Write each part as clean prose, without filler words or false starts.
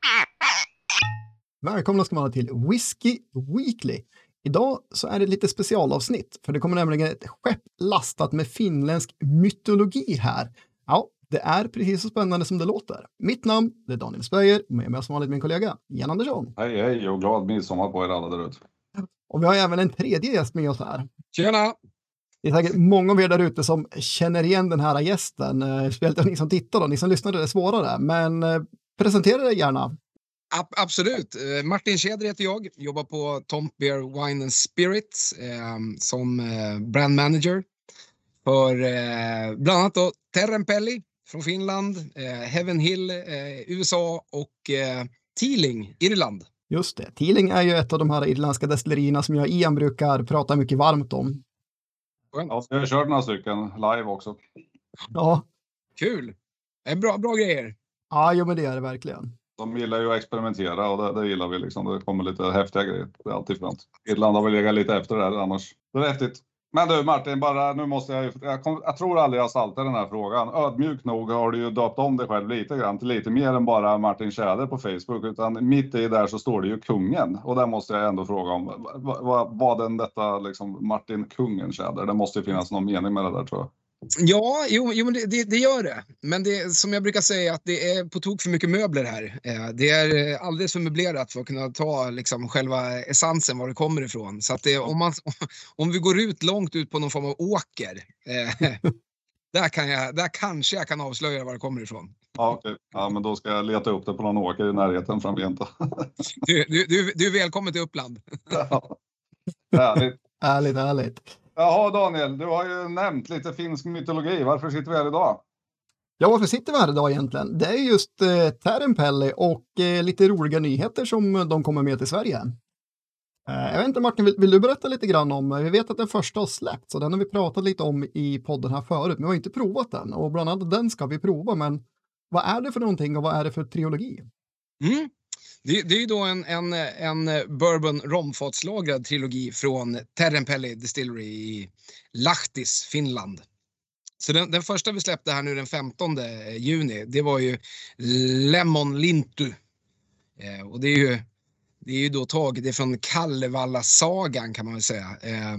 Välkomna ska man vara till Whiskey Weekly. Idag så är det lite specialavsnitt, för det kommer nämligen ett skepp lastat med finländsk mytologi här. Ja, det är precis så spännande som det låter. Mitt namn är Daniel Spöjer och med mig som vanligt min kollega Jan Andersson. Hej, hej och glad midsommar på er alla där ute. Och vi har även en tredje gäst med oss här. Tjena! Det är säkert många av er där ute som känner igen den här gästen. Speciellt ni som tittar och ni som lyssnar, det är svårare. Men presentera dig gärna. Absolut. Martin Tjäder heter jag. Jobbar på Tomp Beer Wine and Spirits som brand manager för bland annat då Terrenpelli från Finland, Heaven Hill USA och Teeling Irland. Just det. Teeling är ju ett av de här irländska destillerierna som jag Ian brukar prata mycket varmt om. Ja, jag har kört några stycken live också. Ja. Kul. Det är bra grejer. Ja, jo, men det är det verkligen. De gillar ju att experimentera och det gillar vi liksom. Det kommer lite häftiga grejer. Det är alltid främt. Irland har väl legat lite efter det här annars. Det är häftigt. Men du Martin, bara nu måste jag tror aldrig jag saltar den här frågan. Ödmjuk nog har du ju döpt om dig själv lite grann till lite mer än bara Martin Tjäder på Facebook. Utan mitt i där så står det ju kungen. Och där måste jag ändå fråga om vad den detta liksom Martin Kungen Tjäder. Det måste ju finnas någon mening med det där tror jag. Ja, men det gör det. Men det som jag brukar säga att det är på tok för mycket möbler här. Det är alldeles för möblerat för att kunna ta liksom själva essensen var det kommer ifrån. Så att om vi går långt ut på någon form av åker, där kanske jag kan avslöja var det kommer ifrån. Ja, okej. Ja, men då ska jag leta upp det på någon åker i närheten framgent. Du är välkommen till Uppland. Ja. Härligt. Jaha Daniel, du har ju nämnt lite finsk mytologi. Varför sitter vi här idag? Ja, varför sitter vi här idag egentligen? Det är just Terrenpelli och lite roliga nyheter som de kommer med till Sverige. Jag vet inte Martin, vill du berätta lite grann om, vi vet att den första har släppts och den har vi pratat lite om i podden här förut, men vi har inte provat den och bland annat den ska vi prova, men vad är det för någonting och vad är det för trilogi? Det är ju då en bourbon romfatslagrad trilogi från Terrenpelli Distillery i Lahtis, Finland. Så den första vi släppte här nu den 15 juni, det var ju Lemon Lintu. Och det är ju då taget från Kalevala-sagan kan man väl säga.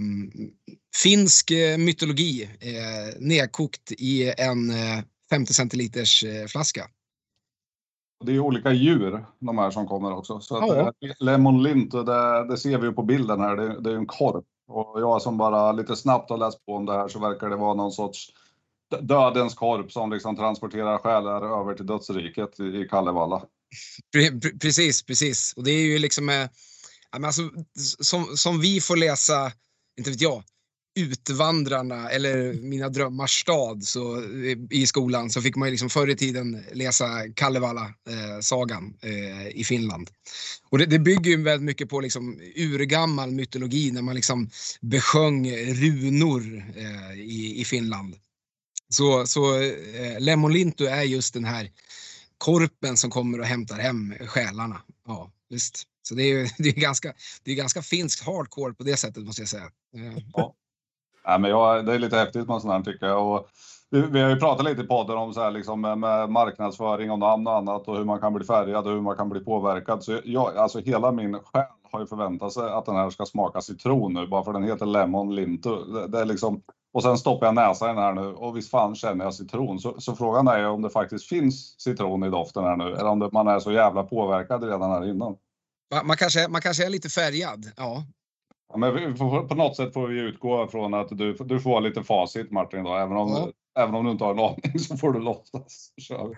Finsk mytologi nedkokt i en 50 centiliters flaska. Det är olika djur de här som kommer också. Så att Lemon Lint, det ser vi ju på bilden här. Det är en korp. Och jag som bara lite snabbt har läst på om det här så verkar det vara någon sorts dödens korp som liksom transporterar själar över till dödsriket i Kalevala. Precis. Och det är ju liksom alltså, som vi får läsa, inte vet jag, Utvandrarna eller Mina drömmars stad så, i skolan så fick man ju liksom förr i tiden läsa Kalevala-sagan i Finland. Och det bygger ju väldigt mycket på liksom urgammal mytologi när man liksom besjöng runor i Finland. Så Lemon Lintu är just den här korpen som kommer och hämtar hem själarna. Ja, visst. Så det är ganska finskt hardcore på det sättet måste jag säga. Ja. Ja, men det är lite häftigt med sånt här tycker jag. Och vi har ju pratat lite i podden om så här, liksom, med marknadsföring och namn och annat och hur man kan bli färgad och hur man kan bli påverkad. Så alltså hela min själ har ju förväntat sig att den här ska smaka citron nu bara för den heter Lemon Lintu. Det är liksom, och sen stoppar jag näsan i den här nu och visst fan känner jag citron. Så frågan är om det faktiskt finns citron i doften här nu eller om man är så jävla påverkad redan här innan. Man kanske är lite färgad, ja. Ja, men på något sätt får vi utgå från att du får lite facit Martin då. Även om du inte har en aning så får du låtsas.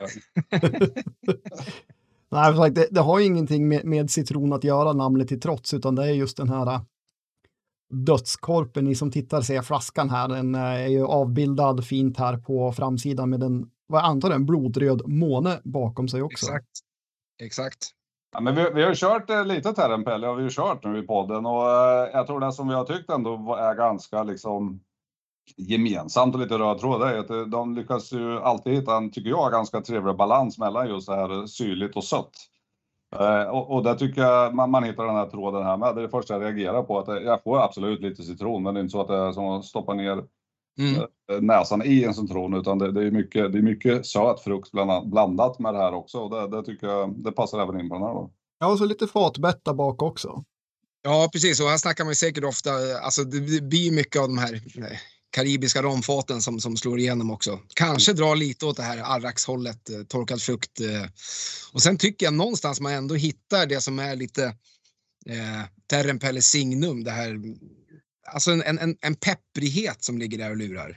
Nej, det har ju ingenting med citron att göra namnet till trots utan det är just den här dödskorpen. Ni som tittar ser flaskan här. Den är ju avbildad fint här på framsidan med vad jag antar en blodröd måne bakom sig också. Exakt. Ja, men vi har kört lite Terrenpelli och vi har kört nu i podden och jag tror det som vi har tyckt ändå är ganska liksom gemensamt och lite röd tråd är att de lyckas ju alltid hitta tycker jag, ganska trevlig balans mellan just det här syrligt och sött. Och där tycker jag man hittar den här tråden här med. Det är det första jag reagerar på att jag får absolut lite citron men det är inte så att det är som att stoppa ner näsan i en citron, utan det är mycket söt frukt blandat med det här också. Och det tycker jag, det passar även in på den här då. Ja, och så lite fatbett där bak också. Ja, precis. Och här snackar man ju säkert ofta, alltså det blir mycket av de här karibiska romfaten som slår igenom också. Kanske drar lite åt det här arrax-hållet, torkad frukt. Och sen tycker jag någonstans man ändå hittar det som är lite Terrempelle signum, det här, alltså en pepprighet som ligger där och lurar.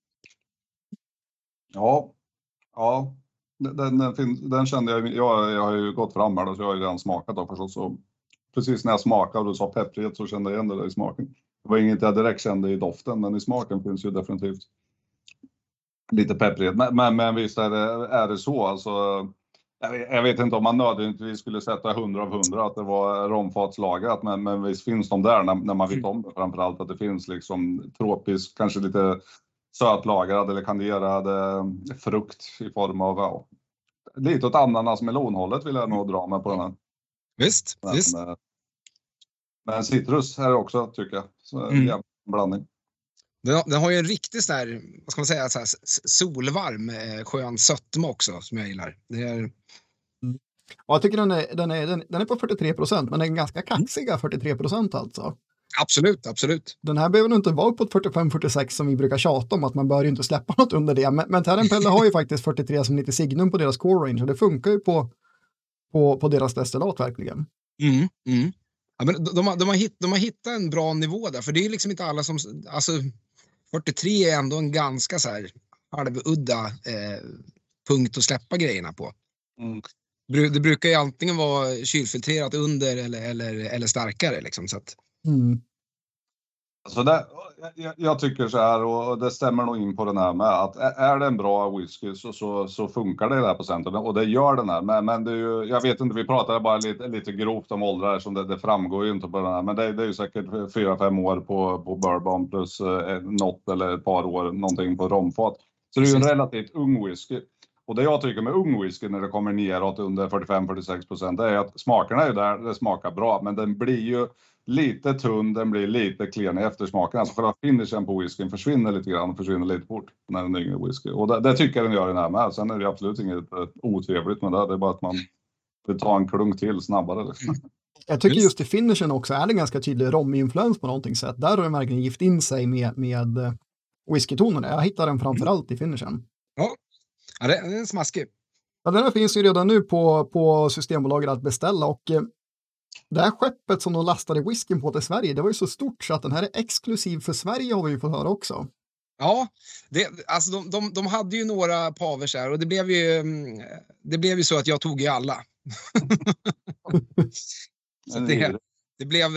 Ja, den kände jag har ju gått fram här då, så jag har ju redan smakat då förstås. Så precis när jag smakade och du sa pepprighet så kände jag igen det där i smaken. Det var inget jag direkt kände i doften, men i smaken finns ju definitivt lite pepprighet. Men visst är det så, alltså. Jag vet inte om man nödvändigtvis skulle sätta 100 av 100 att det var romfatslagrat, men visst finns de där när man vet om det. Framförallt att det finns liksom tropisk, kanske lite sötlagrad eller kanderad frukt i form av lite åt ananas melonhållet vill jag nog dra med på den här. Visst. Men citrus här också tycker jag. Så en blandning. Den har ju en riktig sån här, vad ska man säga, så här solvarm skön sötma också som jag gillar. Det är... Ja, jag tycker den är på 43%, men den är ganska kaxiga 43% alltså. Absolut. Den här behöver nog inte vara på 45-46 som vi brukar tjata om, att man bör ju inte släppa något under det. Men Terrempelle har ju faktiskt 43 som lite signum på deras core range, och det funkar ju på deras destillat verkligen. Ja, men de har hittat en bra nivå där, för det är liksom inte alla som, alltså 43 är ändå en ganska så här halvudda punkt att släppa grejerna på. Det brukar ju antingen vara kylfiltrerat under eller starkare liksom, så att. Alltså jag tycker så här, och det stämmer nog in på den här med att är det en bra whisky så funkar det här procenten, och det gör den här. Men det är ju, jag vet inte, vi pratade bara lite grovt om åldrar som det framgår ju inte på den här, men det är ju säkert 4-5 år på bourbon plus något eller ett par år någonting på romfat. Så det är ju en relativt ung whisky. Och det jag tycker med ung whisky när det kommer neråt under 45-46%, det är att smakerna är ju där, det smakar bra, men den blir ju lite tunn, den blir lite klen i eftersmaken. Alltså själva finishen på whiskyn försvinner lite grann, försvinner lite fort när den är yngre whisky. Och det tycker jag den gör den här med. Sen är det absolut inget otrevligt med det. Det är bara att man vill ta en klunk till snabbare. Jag tycker just i finishen också är det ganska tydlig rominfluens på någonting sätt. Där har den verkligen gift in sig med whiskytonerna. Jag hittar den framförallt i finishen. Ja, det är en smaskig. Ja, den här finns ju redan nu på Systembolaget att beställa, och det här skeppet som de lastade whiskyn på till Sverige, det var ju så stort så att den här är exklusiv för Sverige, har vi ju fått höra också. Ja, alltså de hade ju några pavers här, och det blev ju så att jag tog ju alla. Så det blev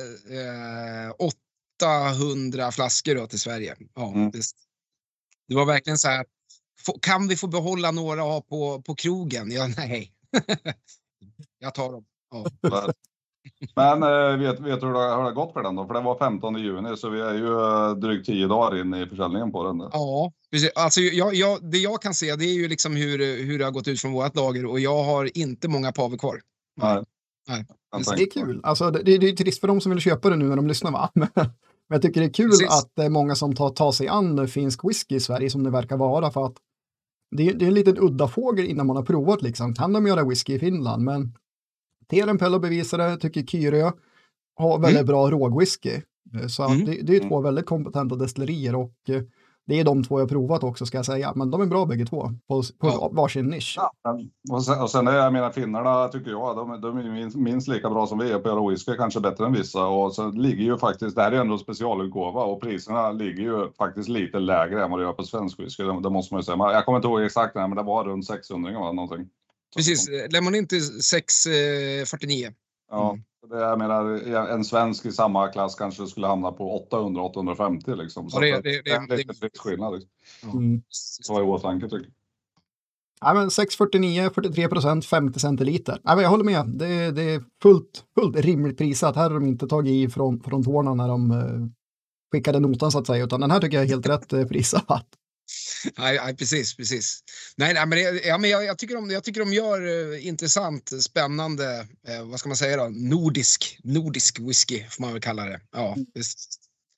800 flaskor då till Sverige. Ja, det var verkligen så här, kan vi få behålla några på krogen? Ja, nej. Jag tar dem. Ja. Men vet du hur det har gått för den då? För det var 15 juni, så vi är ju drygt 10 dagar in i försäljningen på den. Ja, precis. Alltså det jag kan se, det är ju liksom hur det har gått ut från vårt lager, och jag har inte många paver kvar. Nej. Det är kul. Alltså, det är trist för de som vill köpa det nu när de lyssnar, va? Men jag tycker det är kul att det är många som tar sig an finsk whisky i Sverige, som det verkar vara, för att det är en liten udda fågel innan man har provat liksom. Kan de göra whisky i Finland? Men Terrempelle bevisar det, tycker Kyrö har väldigt bra rågwhisky. Så att det är två väldigt kompetenta destillerier, och det är de två jag provat också, ska jag säga. Men de är bra bägge två på varsin nisch. Ja, och sen är jag menar, finnarna tycker jag, de är minst lika bra som vi är på att göra whisky, kanske bättre än vissa. Och så ligger ju faktiskt, det här är ändå specialutgåva, och priserna ligger ju faktiskt lite lägre än vad det gör på svensk whisky. Det måste man ju säga. Jag kommer inte ihåg exakt, men det var runt 600 eller någonting. Precis, Lemon inte 649. Ja, jag menar, en svensk i samma klass kanske skulle hamna på 800-850 liksom. Så ja, det är lite skillnad. Liksom. Så var det åtanke, tycker jag. Ja, men 6,49, 43%, 50 centiliter. Ja, men jag håller med. Det är fullt rimligt prisat. Här har de inte tagit i från tårna när de skickade notan, så att säga. Utan den här tycker jag är helt rätt prisat. Nej, precis. Nej, men jag tycker de gör intressant, spännande, vad ska man säga då, nordisk whisky får man väl kalla det. Ja,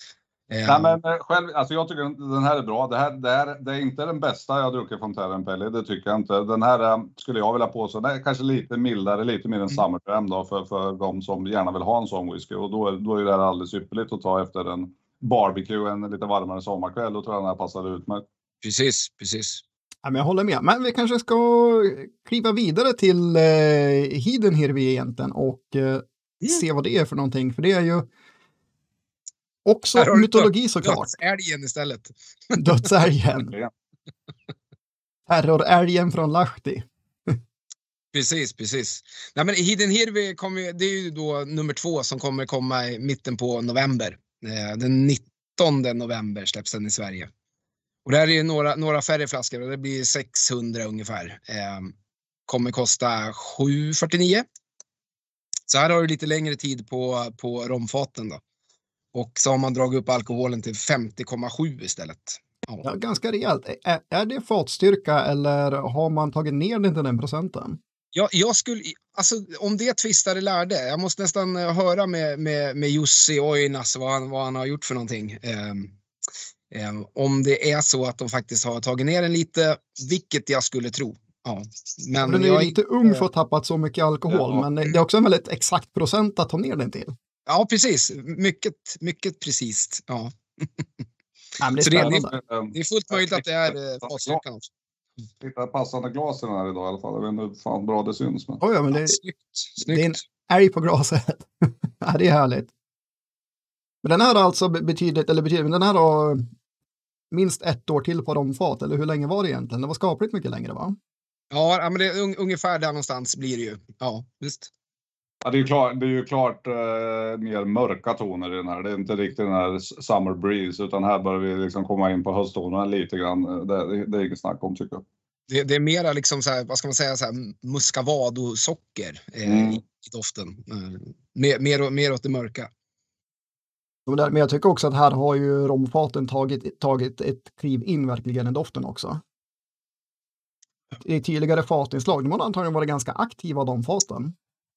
Nej, men själv, alltså jag tycker den här är bra. Det är inte den bästa jag har druckit från Terranpelli, det tycker jag inte. Den här skulle jag vilja påstå, det är kanske lite mildare, lite mer en summertime då för de som gärna vill ha en sån whisky. Och då är det här alldeles ypperligt att ta efter en barbecue, en lite varmare sommarkväll. Då tror jag den här passar ut med. Precis. Ja, men jag håller med. Men vi kanske ska kliva vidare till Hidden Hirvi egentligen och se vad det är för någonting. För det är ju också mytologi såklart. Dödsälgen istället. Dödsälgen. Terrorälgen från Lahti. Precis. Nej, men Hidden Hirvi det är ju då nummer 2 som kommer komma i mitten på november. Den 19 november släpps den i Sverige. Och det här är ju några färre flaskor och det blir 600 ungefär. Kommer kosta 749. Så här har du lite längre tid på romfaten då. Och så har man dragit upp alkoholen till 50,7 istället. Ja, ganska rejält. Är det fatstyrka eller har man tagit ner den till den procenten? Ja, alltså om det tvistar lärde. Jag måste nästan höra med Jussi Oinas vad han har gjort för någonting. Om det är så att de faktiskt har tagit ner den lite, vilket jag skulle tro. Ja, men den är lite ung för att ha tappat så mycket alkohol, men det är också en väldigt exakt procent att ta ner den till. Ja, precis. Mycket precis. Ja. Ja, men så det är fullt möjligt att det är fatstyrkan också. Hitta passande glas i den här idag i alla fall. Jag vet inte hur fan bra det syns. Men... Ja, men det Snyggt. är en älg på glaset. Ja, det är härligt. Men den här har alltså men den här har minst 1 år till på romfat, eller hur länge var det egentligen? Det var skapligt mycket längre, va? Ja, men det är ungefär där någonstans blir det ju. Ja, visst. Ja, det är ju klart mer mörka toner i den här. Det är inte riktigt den här summer breeze, utan här börjar vi liksom komma in på hösttonerna lite grann. Det är inget snack om, tycker jag. Det är mera liksom så här, vad ska man säga, så här muscovado-socker i doften. Mer åt det mörka. Men jag tycker också att här har ju romfaten tagit ett kliv in verkligen i doften också. I tidigare fatinslag, de har antagligen varit ganska aktiva de faten.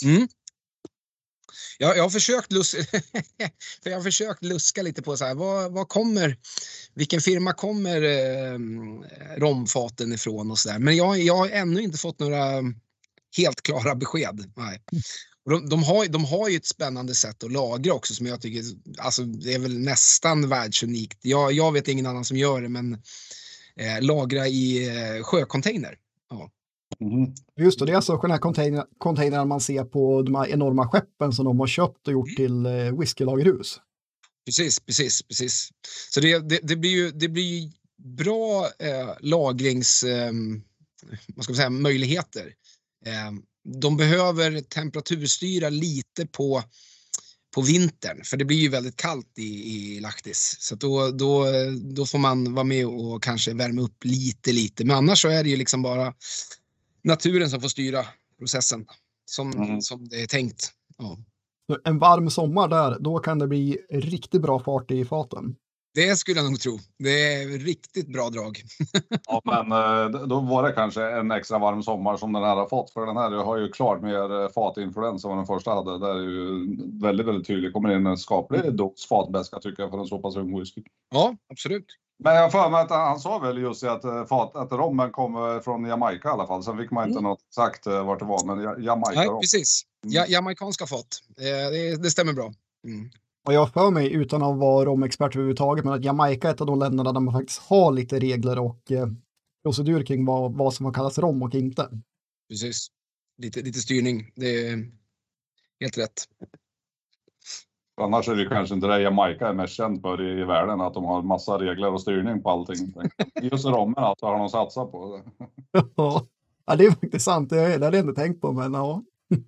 Jag har försökt luska lite på så här, vilken firma kommer romfaten ifrån och så där. Men jag har ännu inte fått några helt klara besked. Nej. Och de har ju ett spännande sätt att lagra också som jag tycker, alltså det är väl nästan världsunikt. Jag vet ingen annan som gör det, men lagra i sjöcontainer. Ja. Just det är alltså den här containern man ser på de här enorma skeppen som de har köpt och gjort till whiskylagerhus. Precis. Så det blir ju bra lagrings vad ska man säga, möjligheter. De behöver temperaturstyra lite på vintern, för det blir ju väldigt kallt i Lahtis. Så då får man vara med och kanske värma upp lite. Men annars så är det ju liksom bara naturen som får styra processen som det är tänkt. Ja. En varm sommar där, då kan det bli riktigt bra fart i faten. Det skulle jag nog tro. Det är riktigt bra drag. Ja, men då var det kanske en extra varm sommar som den här har fått. För den här har ju klart mer fatinfluens än vad den första hade. Det är ju väldigt, väldigt tydligt. Kommer in en skaplig dos fatbäska, tycker jag, för en så pass ung whisky. Ja, absolut. Men jag får med att han sa väl just att rommen kommer från Jamaica i alla fall. Sen fick man inte något exakt vart det var, men Jamaica. Nej, precis. Jamaikanska fat. Det stämmer bra. Och jag för mig, utan att vara romexpert överhuvudtaget, men att Jamaica är ett av de länderna där man faktiskt har lite regler och procedur kring vad som kallas rom och inte. Precis. Lite styrning. Det är helt rätt. Annars är det kanske inte det Jamaica är mest känd för i världen, att de har massa regler och styrning på allting. Just rommen alltså har de satsat på. Ja, det är faktiskt sant. Det hade jag inte tänkt på, men ja.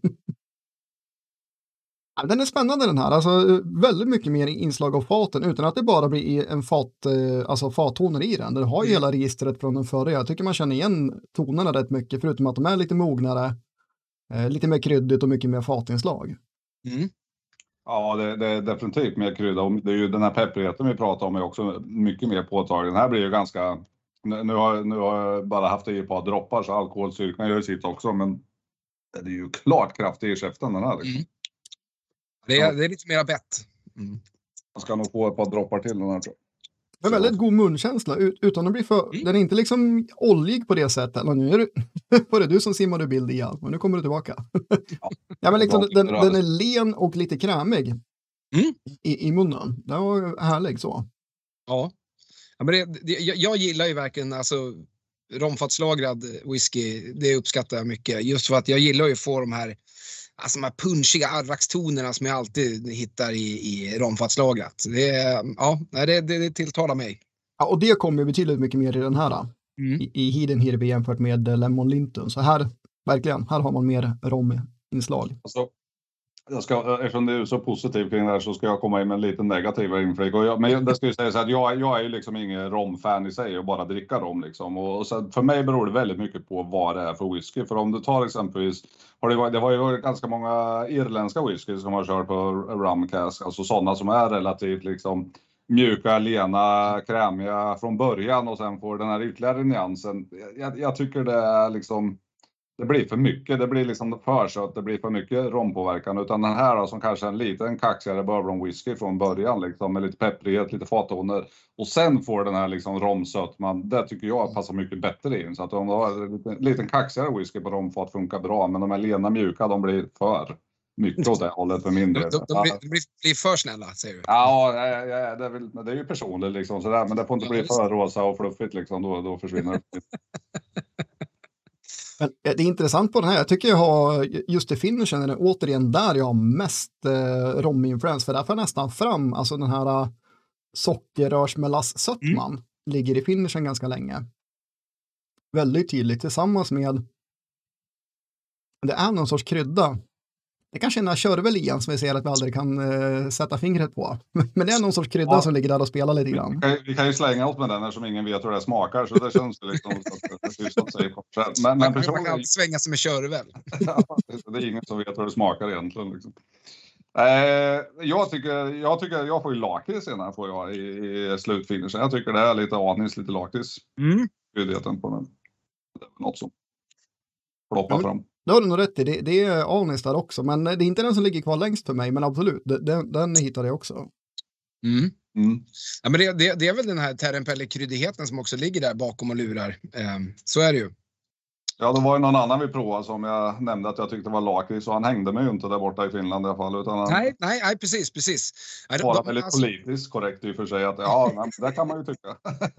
Den är spännande den här, alltså väldigt mycket mer inslag av faten utan att det bara blir en fattoner i den. Den har ju hela registret från den förra. Jag tycker man känner igen tonerna rätt mycket, förutom att de är lite mognare, lite mer kryddigt och mycket mer fatinslag. Ja, det är definitivt mer krydda. Det är ju den här pepprigheten vi pratar om är också mycket mer påtaglig. Den här blir ju ganska, nu har jag bara haft det i ett par droppar så alkoholstyrkan gör ju sitt också, men det är ju klart kraftig i käften den här. Liksom. Det är lite mera bett. Jag ska nog få ett par droppar till den här, tror jag. Det är väldigt god munkänsla utan att bli för... Den är inte liksom oljig på det sättet. Eller nu är det, var det du som simmade bild i allt, men nu kommer du tillbaka. Ja, men liksom, den är len och lite krämig i munnen. Det var härlig så. Ja, men jag gillar ju verkligen alltså romfatslagrad whisky. Det uppskattar jag mycket. Just för att jag gillar ju att få de här punchiga arrakstonerna som jag alltid hittar i romfatslagrat. Det tilltalar mig. Ja, och det kommer betydligt mycket mer i den här. I Hidden Hirby jämfört med Lemon Linton. Så här, verkligen, här har man mer rominslag. Alltså, eftersom det är så positivt kring det här så ska jag komma in med en lite negativ inflik. Men det ska ju säga så att jag är ju liksom ingen romfan i sig och bara dricka rom liksom. Och så för mig beror det väldigt mycket på vad det är för whisky. För om du tar exempelvis, det var ju ganska många irländska whisky som har kört på rum cask. Alltså sådana som är relativt liksom mjuka, lena, krämiga från början och sen får den här ytterligare nyansen. Jag tycker det är liksom... Det blir för mycket, det blir liksom för sött, det blir för mycket rompåverkan. Utan den här då, som kanske är en liten kaxigare bourbon whisky från början liksom, med lite pepprighet, lite fattoner. Och sen får den här liksom romsötman, det tycker jag passar mycket bättre in. Så att om du har en liten kaxigare whisky på romfat funkar bra, men de här lena mjuka, de blir för mycket åt det hållet för min del. De blir för snälla, säger du? Ja, det är ju personligt liksom sådär, men det får inte bli för rosa och fluffigt liksom, då försvinner det. Men det är intressant på den här. Jag tycker jag har just i finishen är det återigen där jag har mest rominfluens. För där får jag nästan fram alltså den här sockerrörsmelass-sötman ligger i finishen ganska länge. Väldigt tydligt tillsammans med det är någon sorts krydda. Det kanske är några körvel igen som vi ser att vi aldrig kan sätta fingret på. Men det är någon sorts krydda som ligger där och spelar lite grann. Vi kan ju slänga oss med den här som ingen vet hur det smakar. Så det känns liksom men man kan alltid svänga sig med körvel. Det är ingen som vet hur det smakar egentligen. Liksom. Jag tycker jag får ju lakrits senare får jag i slutfinishen. Jag tycker det är lite anis, lite lakrits. Kryddigheten på den. Det är något som ploppar fram. Det har du nog rätt i. Det är anis där också. Men det är inte den som ligger kvar längst för mig. Men absolut, den hittade jag också. Ja, men det är väl den här Terempelle-kryddigheten som också ligger där bakom och lurar. Så är det ju. Ja, det var ju någon annan vi provade som jag nämnde att jag tyckte var lakrits. Så han hängde mig ju inte där borta i Finland i alla fall. Utan nej, precis. Bara väldigt politiskt korrekt i och för sig. Att, det kan man ju tycka.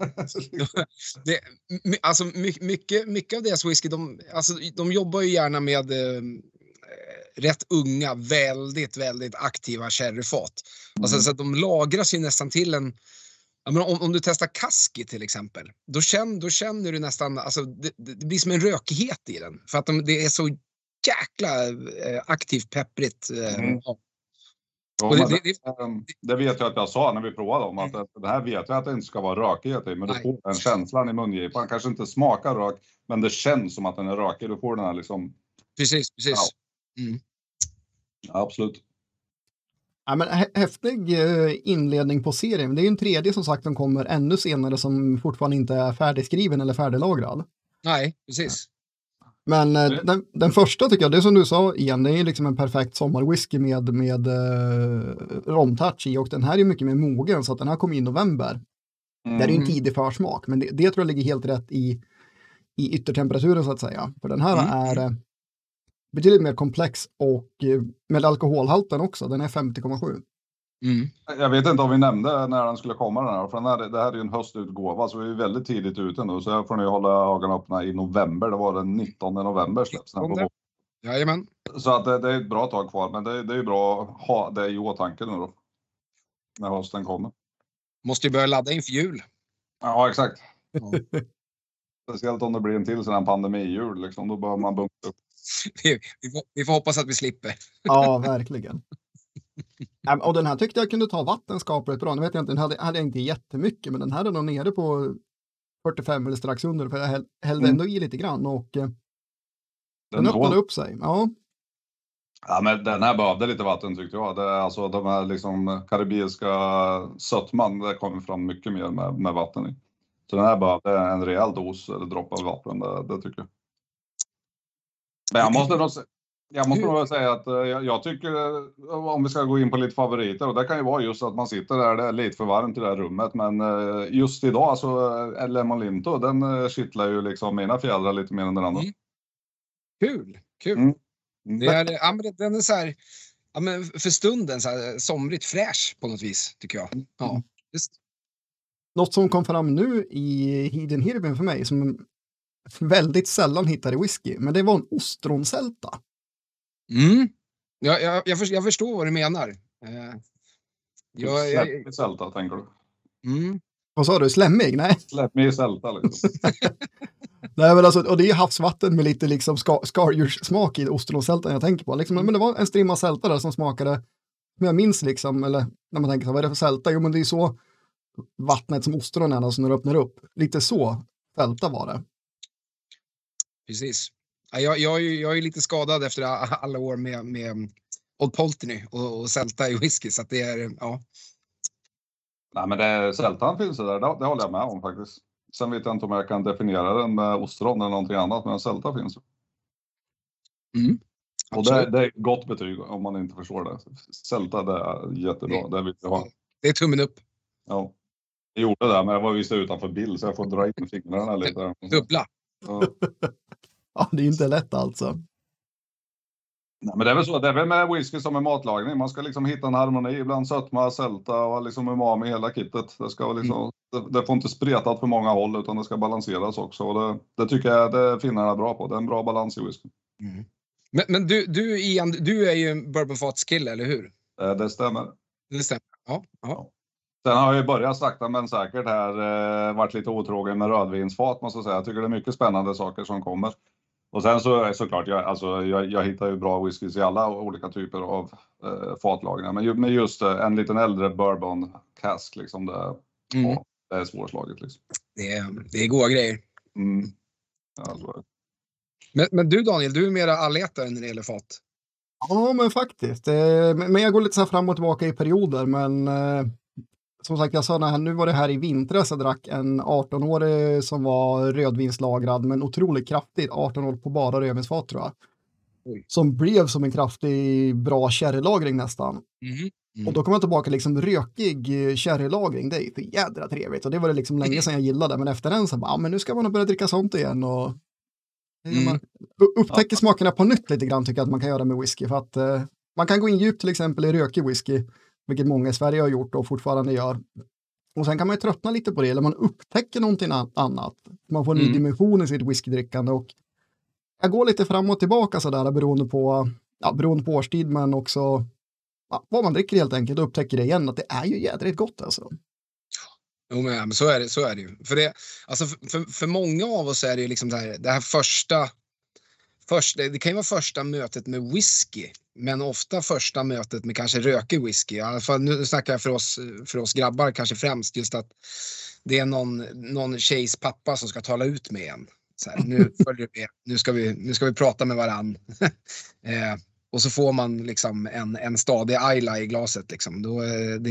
Mycket av deras whisky, de jobbar ju gärna med rätt unga, väldigt, väldigt aktiva sherryfat. Alltså, så att de lagras ju nästan till en... om du testar Kaski till exempel, då känner du nästan, alltså det blir som en rökighet i den. För att det är så jäkla aktivt pepprigt. Det vet jag att jag sa när vi provade dem. Att det här vet jag att det inte ska vara rökighet i. Men du får den känslan i mungipan. Kanske inte smakar rök, men det känns som att den är rökig. Du får den här liksom... Precis. Ja. Ja, absolut. Ja, men häftig inledning på serien. Det är ju en tredje som sagt som kommer ännu senare som fortfarande inte är färdigskriven eller färdiglagrad. Nej, precis. Men den första tycker jag, det är som du sa igen, det är liksom en perfekt sommarwhisky med romtouch i och den här är mycket mer mogen så att den här kom i november. Det är ju en tidig försmak, men det tror jag ligger helt rätt i yttertemperaturen så att säga. För den här är betydligt mer komplex och med alkoholhalten också, den är 50,7. Jag vet inte om vi nämnde när den skulle komma den här, för det här är ju en höstutgåva så vi är väldigt tidigt ute nu så jag får nu hålla ögonen öppna i november, det var den 19 november släpps den på. Jajamän. Så att det är ett bra tag kvar, men det är ju bra att ha det i åtanke nu då, när hösten kommer. Måste ju börja ladda inför jul. Ja, exakt. Ja. Speciellt om det blir en till sån här pandemijul, liksom, då bör man bunka upp. Vi får hoppas att vi slipper. Ja, verkligen. Och den här tyckte jag kunde ta vatten skapligt bra. Nu vet jag inte, den hade jag inte jättemycket, men den här är nog nere på 45 eller strax under, för jag hällde ändå i lite grann och den öppnade upp sig. Ja, men den här behövde lite vatten tyckte jag. Det är alltså de här liksom karibiska sötman, det kommer fram mycket mer med vatten i. Så den här behövde en rejäl dos eller dropp av vatten, det tycker jag. Men jag måste nog säga, Jag måste nog säga att jag tycker, om vi ska gå in på lite favoriter, och det kan ju vara just att man sitter där, det är lite för varmt i det här rummet, men just idag så Lemon Linto, den kittlar ju liksom mina fjädrar lite mer än den andra. Kul. Det är, ja, men den är så här, ja, men för stunden så här somrigt fräsch på något vis, tycker jag. Ja, just. Något som kom fram nu i Hidden Hirbin för mig, som väldigt sällan hittar i whisky, men det var en ostronsälta. Jag förstår vad du menar. Släppig sälta, tänker du? Vad sa du? Slämmig? Nej. Släppig sälta liksom. Nej, men alltså, och det är havsvatten med lite liksom skaldjurssmak i ostronsältan jag tänker på. Liksom, men det var en strimma sälta där som smakade, men jag minns liksom, eller när man tänker så, vad är det för sälta? Jo, men det är så vattnet som ostron är, alltså när du öppnar upp. Lite så sälta var det. Precis. Jag är lite skadad efter alla år med Old Polteny och sälta i whisky, så att det är, ja. Nej, men sältan finns det där, det håller jag med om faktiskt. Sen vet jag inte om jag kan definiera den med ostron eller någonting annat, men sälta finns det. Och det är ett gott betyg om man inte förstår det. Sälta, det är jättebra, det vill jag ha. Det är tummen upp. Ja, jag gjorde det, men jag var visst utanför bild, så jag får dra in fingrarna lite. Dubbla. Ja. Ja, det är inte lätt alltså. Nej, men det är väl så, det är väl med whisky som med matlagning. Man ska liksom hitta en harmoni, ibland sötma, sälta och liksom umami, hela kittet. Det ska liksom, det får inte spreta på många håll, utan det ska balanseras också. Och det tycker jag det finnarna är bra på. Det är en bra balans i whisky. Men du Ian, du är ju en bourbonfatskille, eller hur? Det stämmer. Det stämmer, ja. Sen har jag ju börjat sakta men säkert här, varit lite otrogen med rödvinsfat, måste jag säga. Jag tycker det är mycket spännande saker som kommer. Och sen såklart, jag hittar ju bra whiskys i alla olika typer av fatlagringar. Men med just en liten äldre bourbon cask, liksom, det är svårslaget. Liksom. Det är goda grejer. Ja, så är det. Men du Daniel, du är mera allätare när det gäller fat. Ja, men faktiskt. Men jag går lite så här fram och tillbaka i perioder, men som sagt, jag sa nu var det här i vintras jag drack en 18-årig som var rödvinslagrad, men otroligt kraftigt, 18 år på bara rödvinsfat tror jag. Som blev som en kraftig, bra sherrylagring nästan. Och då kom jag tillbaka liksom rökig sherrylagring, det är för jädra trevligt. Och det var det liksom länge sedan jag gillade, men efter den så bara, men nu ska man börja dricka sånt igen. Och man upptäcker smakerna på nytt lite grann, tycker jag att man kan göra med whisky. För att man kan gå in djupt till exempel i rökig whisky, vilket många i Sverige har gjort och fortfarande gör. Och sen kan man ju tröttna lite på det, eller man upptäcker någonting annat. Man får en ny dimension i sitt whiskydrickande, och jag går lite fram och tillbaka sådär beroende på årstid, men också vad man dricker helt enkelt, och upptäcker det igen, att det är ju jädrigt gott alltså. Jo, men så är det ju. För det, alltså för många av oss är det ju liksom det här första, det kan ju vara första mötet med whisky, men ofta första mötet med kanske rökig whisky. I alla fall, nu snackar jag för oss grabbar kanske främst, just att det är någon tjejs pappa som ska tala ut med en. Så här, nu följer du med, nu ska vi prata med varann. Och så får man liksom en stadig Ayla i glaset liksom. Då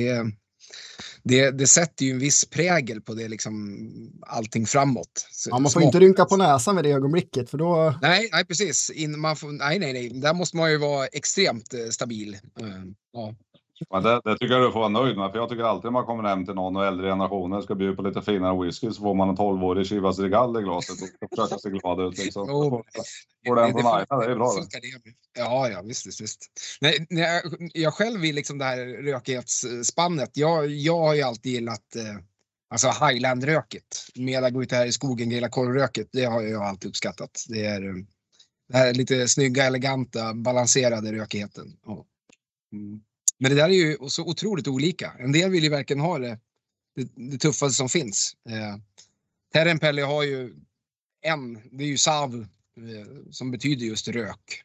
det sätter ju en viss prägel på det liksom, allting framåt. Ja, man får inte rynka på näsan vid det ögonblicket, för då... Nej, precis. Nej. Där måste man ju vara extremt stabil. Ja. Men det tycker jag du får vara nöjd med, för jag tycker alltid man kommer hem till någon och äldre generationer ska bjuda på lite finare whisky, så får man en 12-årig Chivas Regal i glaset och försöka se glad ut. Liksom. Får den från Aina, det är bra. Ja, visst. Nej, jag själv i liksom det här rökighetsspannet, jag har ju alltid gillat alltså Highland-röket. Med att gå ut här i skogen och grilla korvröket, det har jag alltid uppskattat. Det här lite snygga, eleganta, balanserade rökigheten. Ja. Men det där är ju så otroligt olika. En del vill ju verkligen ha det tuffaste som finns. Terempelli har ju det är ju sav som betyder just rök.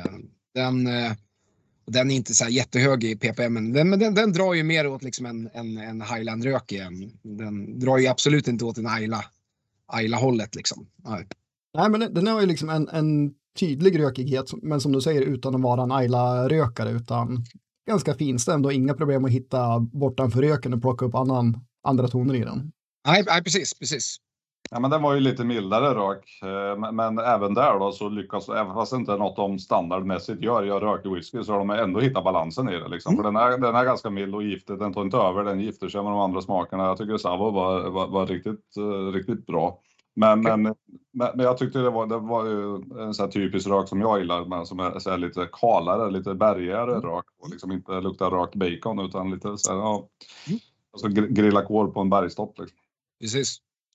Den är inte så här jättehög i ppm, men den drar ju mer åt liksom en Highland-rök igen. Den drar ju absolut inte åt en Ayla-hållet liksom. Nej, men den har ju liksom en tydlig rökighet, men som du säger, utan att vara en Ayla-rökare, utan ganska finstämd och inga problem att hitta bortanför röken och plocka upp andra toner i den. Nej, precis. Ja, men den var ju lite mildare rök, men även där då så lyckas, även fast det inte är något de standardmässigt gör röker whisky, så har de ändå hittat balansen i det liksom. För den är ganska mild och giftig, den tar inte över, den gifter sig med de andra smakerna. Jag tycker Savo var riktigt bra. Men jag tyckte det var ju en sån här typisk rök som jag gillar, men som är så här lite kalare, lite bergigare rök och liksom inte luktar rökt bacon utan lite så här, ja, alltså grilla kål på en bergstopp liksom. Precis.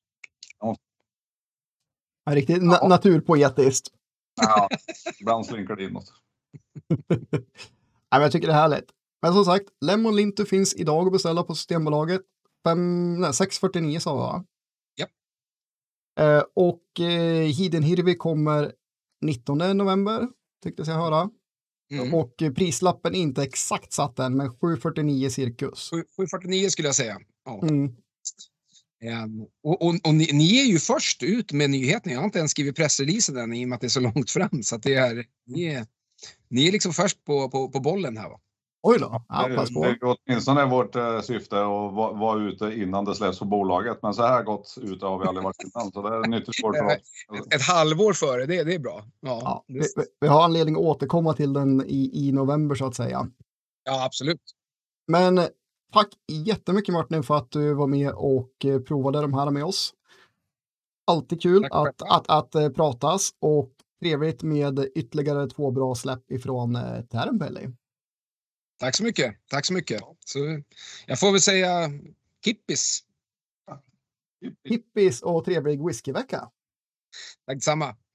Ja, riktigt naturpoetiskt. Ja, ibland slinker det in något. Nej, men jag tycker det är härligt. Men som sagt, Lemon Lintu finns idag att beställa på Systembolaget. 6,49 sa jag, va? Ja. Och Hidden Hirvi kommer 19 november, tyckte jag höra. Och prislappen är inte exakt satt än, men 7,49 cirkus. 7,49 skulle jag säga. Ja. Och ni är ju först ut med nyheten. Jag har inte ens skrivit pressreleasen än i och med att det är så långt fram. Så att ni är liksom först på bollen här, va? Oj då, ja, pass på. Det är åtminstone vårt syfte att vara ute innan det släpps på bolaget. Men så här gott ute har vi aldrig varit innan. Så det är nyttigt för oss. Ett halvår före, det är bra. Ja, vi har anledning att återkomma till den i november så att säga. Ja, absolut. Men tack jättemycket Martin för att du var med och provade de här med oss. Alltid kul att pratas och trevligt med ytterligare 2 bra släpp ifrån Tärnpelli. Tack så mycket. Så jag får väl säga kippis. Hippis och trevlig whiskyvecka. Tack detsamma.